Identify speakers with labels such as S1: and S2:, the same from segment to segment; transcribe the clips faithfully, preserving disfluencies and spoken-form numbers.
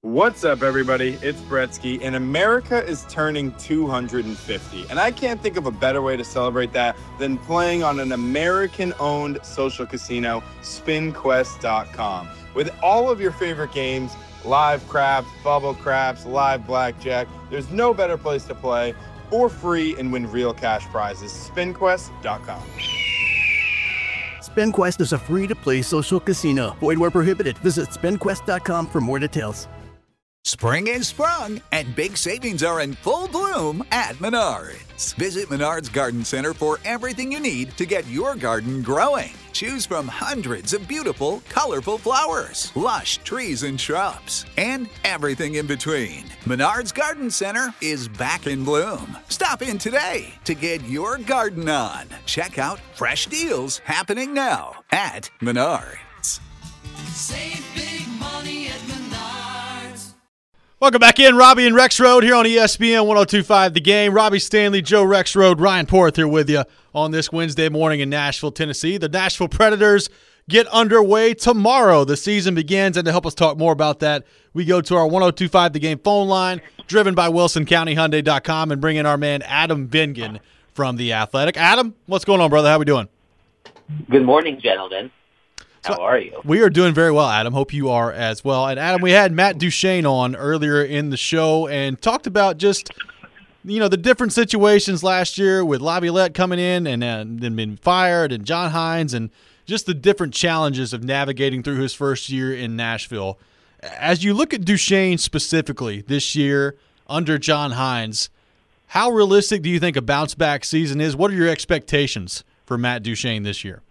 S1: What's up, everybody? It's Bretsky, and America is turning two hundred fifty. And I can't think of a better way to celebrate that than playing on an American-owned social casino, spin quest dot com. With all of your favorite games, live craps, bubble craps, live blackjack, there's no better place to play for free and win real cash prizes. spin quest dot com.
S2: SpinQuest is a free-to-play social casino. Void where prohibited. Visit spin quest dot com for more details.
S3: Spring is sprung, and big savings are in full bloom at Menards. Visit Menards Garden Center for everything you need to get your garden growing. Choose from hundreds of beautiful, colorful flowers, lush trees and shrubs, and everything in between. Menards Garden Center is back in bloom. Stop in today to get your garden on. Check out fresh deals happening now at Menards.
S4: Save big money at Menards.
S5: Welcome back in, Robbie and Rex Road here on E S P N one oh two point five The Game. Robbie Stanley, Joe Rex Road, Ryan Porth here with you on this Wednesday morning in Nashville, Tennessee. The Nashville Predators get underway tomorrow. The season begins, and to help us talk more about that, we go to our one oh two point five The Game phone line, driven by Wilson County Hyundai dot com, and bring in our man Adam Vingan from The Athletic. Adam, what's going on, brother? How we doing?
S6: Good morning, gentlemen. How
S5: So,
S6: are you?
S5: We are doing very well, Adam. Hope you are as well. And, Adam, we had Matt Duchene on earlier in the show and talked about just, you know, the different situations last year with Laviolette coming in and then being fired and John Hines and just the different challenges of navigating through his first year in Nashville. As you look at Duchene specifically this year under John Hines, how realistic do you think a bounce-back season is? What are your expectations for Matt Duchene this year?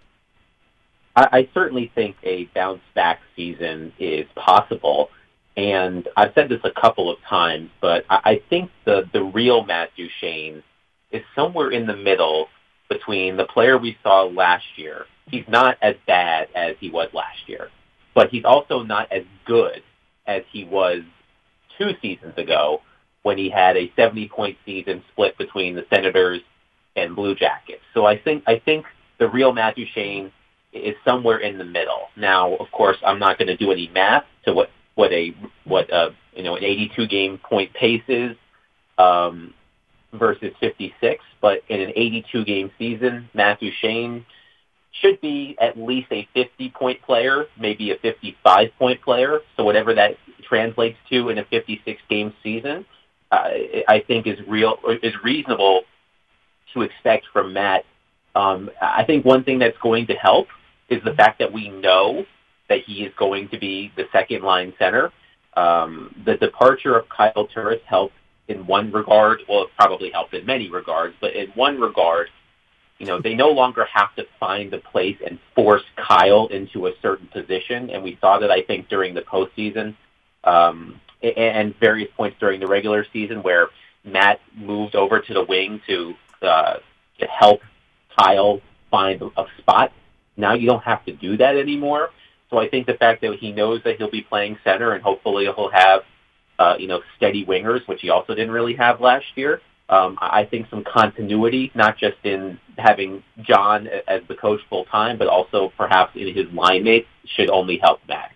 S6: I, I certainly think a bounce-back season is possible, and I've said this a couple of times, but I, I think the, the real Matt Duchene is somewhere in the middle between the player we saw last year. He's not as bad as he was last year, but he's also not as good as he was two seasons ago when he had a seventy-point season split between the Senators and Blue Jackets. So I think I think the real Matt Duchene is somewhere in the middle. Now, of course, I'm not going to do any math to what what a what a you know an eighty-two game point pace is um, versus fifty-six, but in an eighty-two game season, Matt Duchene should be at least a fifty point player, maybe a fifty-five point player. So whatever that translates to in a fifty-six game season, uh, I think is real is reasonable to expect from Matt. Um, I think one thing that's going to help is the fact that we know that he is going to be the second line center. Um, the departure of Kyle Turris helped in one regard. Well, it probably helped in many regards, but in one regard, you know, they no longer have to find a place and force Kyle into a certain position. And we saw that, I think, during the postseason um, and various points during the regular season where Matt moved over to the wing to uh, to help Kyle find a spot. Now you don't have to do that anymore. So I think the fact that he knows that he'll be playing center and hopefully he'll have, uh, you know, steady wingers, which he also didn't really have last year. Um, I think some continuity, not just in having John as the coach full time, but also perhaps in his line mates, should only help Matt.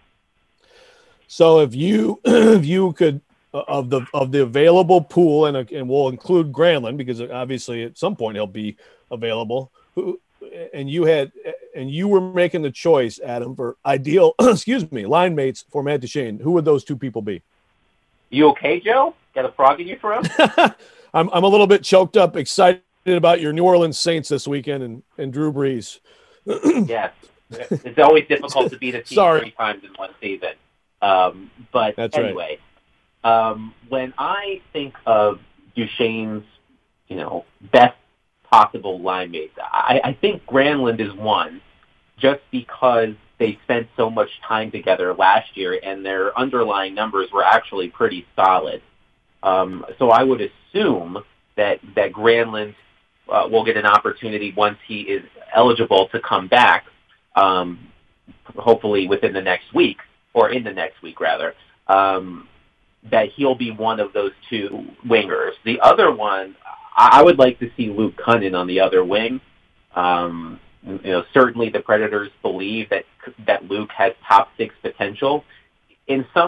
S7: So if you if you could of the of the available pool, and and we'll include Granlund because obviously at some point he'll be available. Who and you had and you were making the choice, Adam, for ideal excuse me line mates for Matt Duchene. Who would those two people be?
S6: You okay, Joe? Got a frog in your throat?
S7: I'm I'm a little bit choked up, excited about your New Orleans Saints this weekend and, and Drew Brees.
S6: Yes, it's always difficult to beat a team
S7: Sorry.
S6: three times in one season. Um, but
S7: That's
S6: anyway, right. um, when I think of Duchene's, you know, best possible line mates, I, I think Granlund is one, just because they spent so much time together last year and their underlying numbers were actually pretty solid. Um, so I would assume that that Granlund uh, will get an opportunity once he is eligible to come back, um, hopefully within the next week, or in the next week rather, um, that he'll be one of those two wingers. The other one, I would like to see Luke Cunnin on the other wing. Um, you know, certainly the Predators believe that that Luke has top six potential. In some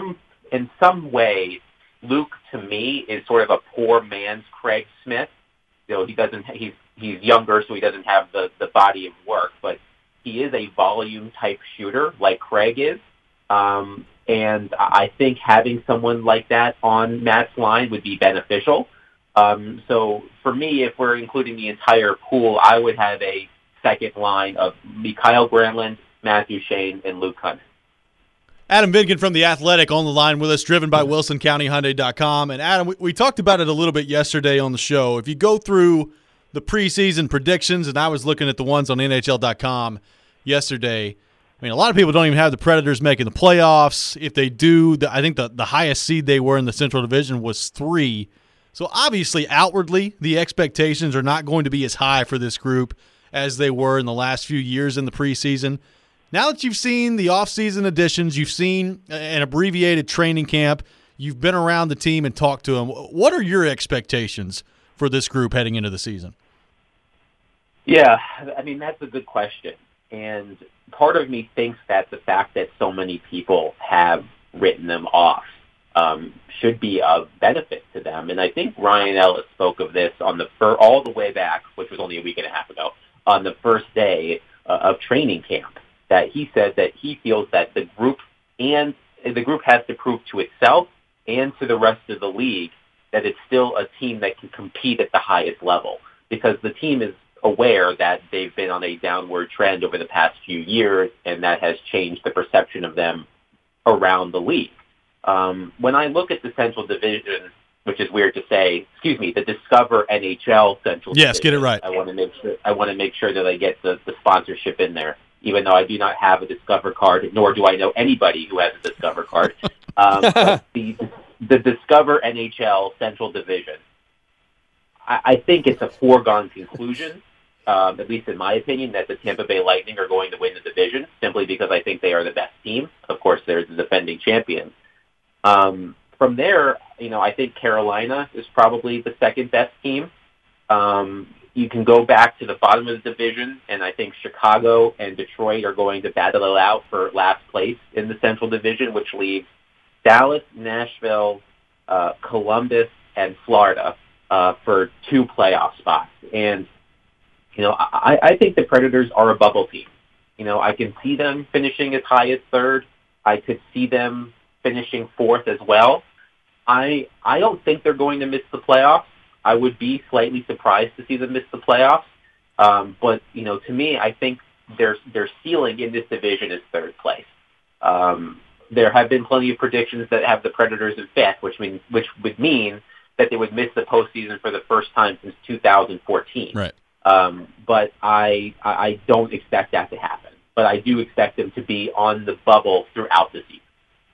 S6: in some way, Luke to me is sort of a poor man's Craig Smith. You know, he doesn't. He's he's younger, so he doesn't have the the body of work, but he is a volume type shooter like Craig is. Um, and I think having someone like that on Matt's line would be beneficial. Um, so for me, if we're including the entire pool, I would have a second line of Mikael Granlund, Matt Duchene, and Luke Kunin.
S5: Adam Vinkin from The Athletic on the line with us, driven by Wilson County Hyundai dot com. And Adam, we, we talked about it a little bit yesterday on the show. If you go through the preseason predictions, and I was looking at the ones on N H L dot com yesterday, I mean, a lot of people don't even have the Predators making the playoffs. If they do, the, I think the, the highest seed they were in the Central Division was three. So obviously, outwardly, the expectations are not going to be as high for this group as they were in the last few years in the preseason. Now that you've seen the offseason additions, you've seen an abbreviated training camp, you've been around the team and talked to them, what are your expectations for this group heading into the season?
S6: Yeah, I mean, that's a good question. And part of me thinks that the fact that so many people have written them off um, should be of benefit to them. And I think Ryan Ellis spoke of this on the fir- all the way back, which was only a week and a half ago, on the first day uh, of training camp, that he said that he feels that the group and the group has to prove to itself and to the rest of the league that it's still a team that can compete at the highest level, because the team is aware that they've been on a downward trend over the past few years, and that has changed the perception of them around the league. Um, when I look at the Central Division, which is weird to say, excuse me, the Discover N H L Central
S5: Yes,
S6: Division,
S5: get it right.
S6: I want to make sure I want to make sure that I get the, the sponsorship in there, even though I do not have a Discover card, nor do I know anybody who has a Discover card. Um, but the the Discover N H L Central Division, I, I think it's a foregone conclusion, um, at least in my opinion, that the Tampa Bay Lightning are going to win the division, simply because I think they are the best team. Of course, they're the defending champions. Um, from there, you know, I think Carolina is probably the second best team. Um, you can go back to the bottom of the division, and I think Chicago and Detroit are going to battle it out for last place in the Central Division, which leaves Dallas, Nashville, uh, Columbus, and Florida uh, for two playoff spots. And, you know, I, I think the Predators are a bubble team. You know, I can see them finishing as high as third. I could see them finishing fourth as well. I I don't think they're going to miss the playoffs. I would be slightly surprised to see them miss the playoffs. Um, but, you know, to me, I think their their ceiling in this division is third place. Um, there have been plenty of predictions that have the Predators in fifth, which mean which would mean that they would miss the postseason for the first time since two thousand fourteen.
S5: Right.
S6: Um, but I I don't expect that to happen. But I do expect them to be on the bubble throughout the season.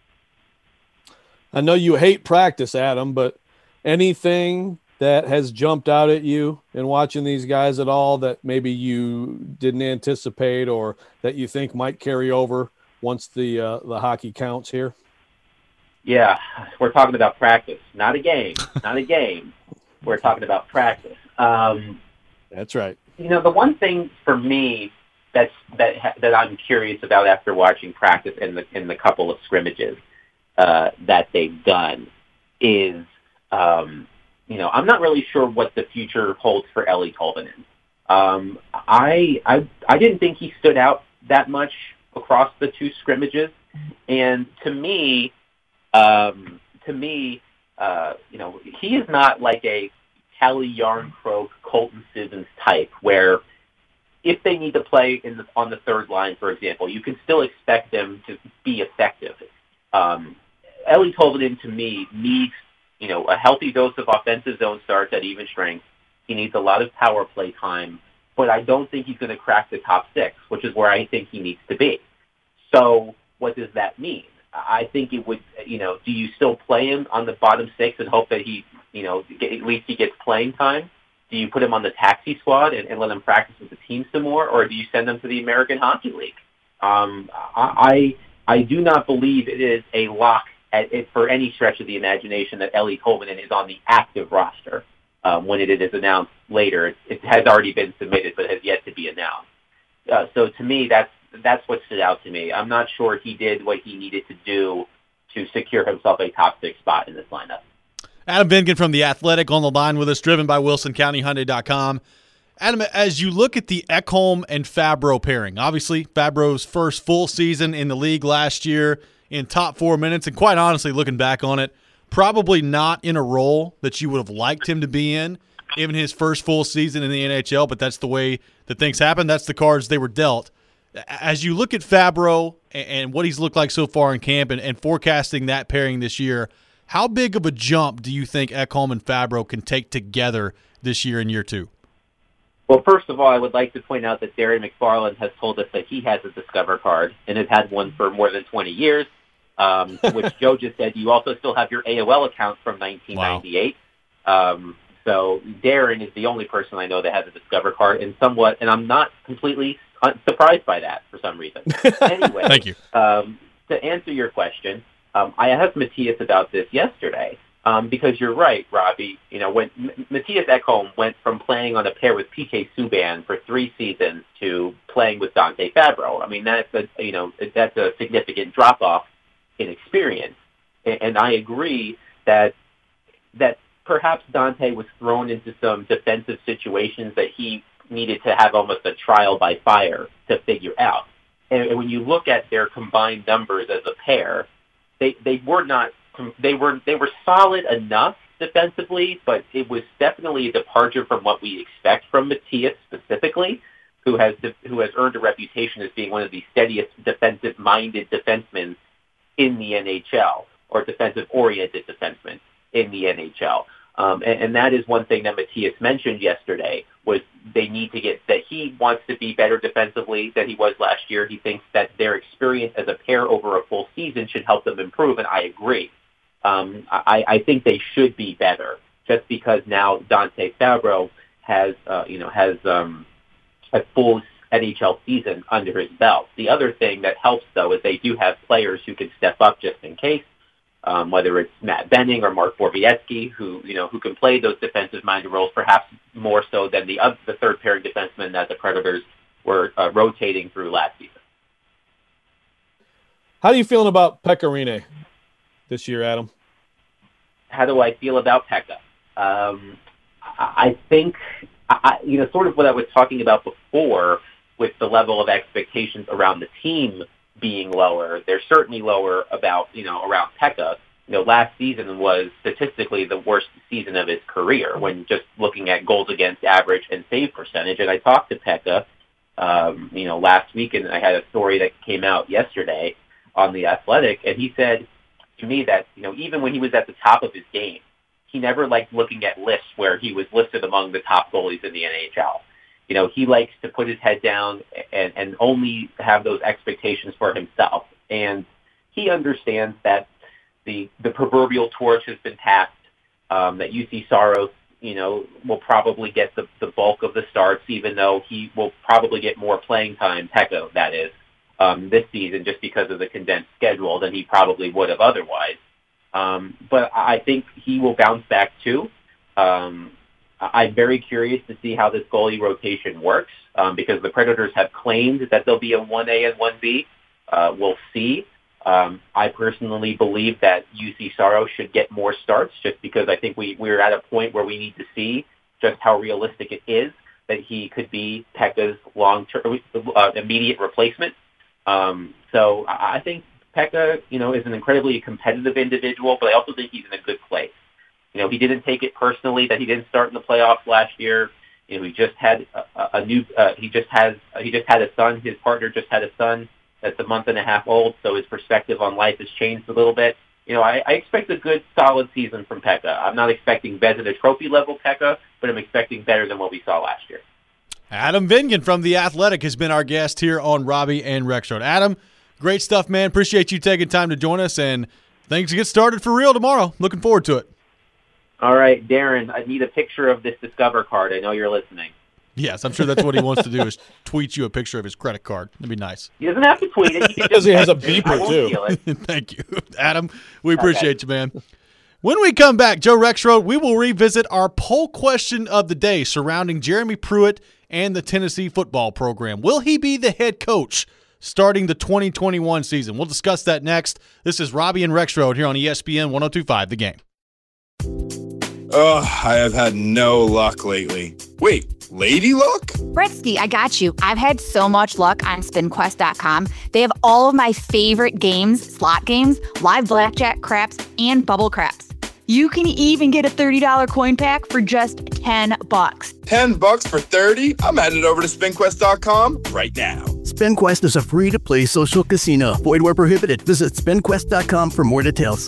S7: I know you hate practice, Adam, but anything that has jumped out at you in watching these guys at all that maybe you didn't anticipate or that you think might carry over once the uh, the hockey counts here?
S6: Yeah, we're talking about practice, not a game, not a game. We're talking about practice. Um,
S7: That's right.
S6: You know, the one thing for me that's that that I'm curious about after watching practice in the in the couple of scrimmages uh, that they've done is, um, you know, I'm not really sure what the future holds for Eeli Tolvanen. Um, I I I didn't think he stood out that much across the two scrimmages, and to me, um, to me, uh, you know, he is not like a Calle Jarnkrok, Colton Sissons type where if they need to play in the, on the third line, for example, you can still expect them to be effective. Um, Eeli Tolvanen, to me, needs, you know, a healthy dose of offensive zone starts at even strength. He needs a lot of power play time, but I don't think he's going to crack the top six, which is where I think he needs to be. So what does that mean? I think it would, you know, do you still play him on the bottom six and hope that he, you know, get, at least he gets playing time? Do you put him on the taxi squad and, and let him practice with the team some more, or do you send him to the American Hockey League? Um, I I do not believe it is a lock at, it, for any stretch of the imagination that Eeli Tolvanen is on the active roster. Um, when it is announced later, it, it has already been submitted, but has yet to be announced. Uh, so to me, that's that's what stood out to me. I'm not sure he did what he needed to do to secure himself a top six spot in this lineup.
S5: Adam Vingan from The Athletic on the line with us, driven by Wilson County Hyundai dot com. Adam, as you look at the Ekholm and Fabro pairing, obviously Fabro's first full season in the league last year in top four minutes, and quite honestly, looking back on it, probably not in a role that you would have liked him to be in, even his first full season in the N H L, but that's the way that things happen. That's the cards they were dealt. As you look at Fabro and what he's looked like so far in camp and, and forecasting that pairing this year, how big of a jump do you think Ekholm and Fabro can take together this year in year two?
S6: Well, first of all, I would like to point out that Darren McFarland has told us that he has a Discover card and has had one for more than twenty years, um, which Joe just said you also still have your A O L account from nineteen ninety-eight. Wow. Um, so Darren is the only person I know that has a Discover card, and somewhat, and I'm not completely surprised by that for some reason. Anyway,
S5: thank you.
S6: Um, to answer your question, um, I asked Matthias about this yesterday. Um, because you're right, Robbie. You know, when M- Matthias Ekholm went from playing on a pair with P K Subban for three seasons to playing with Dante Fabro. I mean, that's a you know that's a significant drop off in experience, and, and I agree that that perhaps Dante was thrown into some defensive situations that he needed to have almost a trial by fire to figure out. And, and when you look at their combined numbers as a pair, they they were not. They were they were solid enough defensively, but it was definitely a departure from what we expect from Matthias specifically, who has who has earned a reputation as being one of the steadiest defensive-minded defensemen in the N H L, or defensive-oriented defensemen in the N H L. Um, and, and that is one thing that Matthias mentioned yesterday, was they need to get, that he wants to be better defensively than he was last year. He thinks that their experience as a pair over a full season should help them improve, and I agree. Um, I, I think they should be better, just because now Dante Fabro has, uh, you know, has um, a full N H L season under his belt. The other thing that helps, though, is they do have players who can step up just in case, um, whether it's Matt Benning or Mark Borowiecki, who you know who can play those defensive-minded roles, perhaps more so than the other, the third-pairing defensemen that the Predators were uh, rotating through last season.
S7: How are you feeling about Pekka Rinne this year, Adam?
S6: How do I feel about Pekka? Um, I think, I, you know, sort of what I was talking about before with the level of expectations around the team being lower. They're certainly lower about, you know, around Pekka. You know, last season was statistically the worst season of his career when just looking at goals against average and save percentage. And I talked to Pekka, um, you know, last week, and I had a story that came out yesterday on The Athletic, and he said to me that, you know, even when he was at the top of his game, he never liked looking at lists where he was listed among the top goalies in the N H L. You know, he likes to put his head down and, and only have those expectations for himself. And he understands that the the proverbial torch has been passed, um, that U C Saros, you know, will probably get the, the bulk of the starts, even though he will probably get more playing time, Pekka, that is, um, this season just because of the condensed schedule than he probably would have otherwise. Um, but I think he will bounce back too. Um, I'm very curious to see how this goalie rotation works, um, because the Predators have claimed that there'll be a one A and one B. Uh, we'll see. Um, I personally believe that U C Saros should get more starts, just because I think we, we're at a point where we need to see just how realistic it is that he could be Pekka's long-term, uh, immediate replacement. Um, so I think Pekka, you know, is an incredibly competitive individual, but I also think he's in a good place. You know, he didn't take it personally that he didn't start in the playoffs last year. You know, he just had a, a new, uh, he just has, he just had a son. His partner just had a son that's a month and a half old, so his perspective on life has changed a little bit. You know, I, I expect a good, solid season from Pekka. I'm not expecting Vezina Trophy level Pekka, but I'm expecting better than what we saw last year.
S5: Adam Vingan from The Athletic has been our guest here on Robbie and Rexroad. Adam, great stuff, man. Appreciate you taking time to join us, and things get started for real tomorrow. Looking forward to it.
S6: All right, Darren, I need a picture of this Discover card. I know you're listening.
S5: Yes, I'm sure that's what he wants to do, is tweet you a picture of his credit card. That'd be nice.
S6: He doesn't have to tweet it. He can
S7: Because
S6: just
S7: he has a
S6: text it.
S7: beeper,
S6: I won't
S7: too.
S6: steal it.
S5: Thank you, Adam. We appreciate
S6: Okay.
S5: you, man. When we come back, Joe Rexroad, we will revisit our poll question of the day surrounding Jeremy Pruitt and the Tennessee football program. Will he be the head coach starting the twenty twenty-one season. We'll discuss that next. This is Robbie and Rexroad here on E S P N one oh two point five The Game.
S1: Oh, I have had no luck lately. Wait, lady luck?
S8: Bretsky, I got you. I've had so much luck on spin quest dot com. They have all of my favorite games, slot games, live blackjack, craps, and bubble craps. You can even get a thirty dollars coin pack for just ten bucks.
S1: ten bucks for thirty? I'm headed over to spin quest dot com right now.
S2: SpinQuest is a free-to-play social casino. Void where prohibited. Visit spin quest dot com for more details.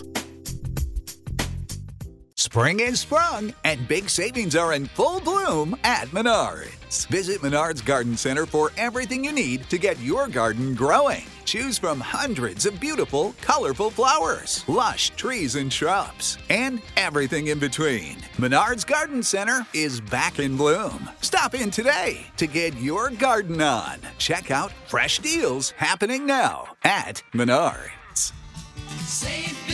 S3: Spring is sprung, and big savings are in full bloom at Menards. Visit Menards Garden Center for everything you need to get your garden growing. Choose from hundreds of beautiful, colorful flowers, lush trees and shrubs, and everything in between. Menards Garden Center is back in bloom. Stop in today to get your garden on. Check out fresh deals happening now at Menards.
S4: Save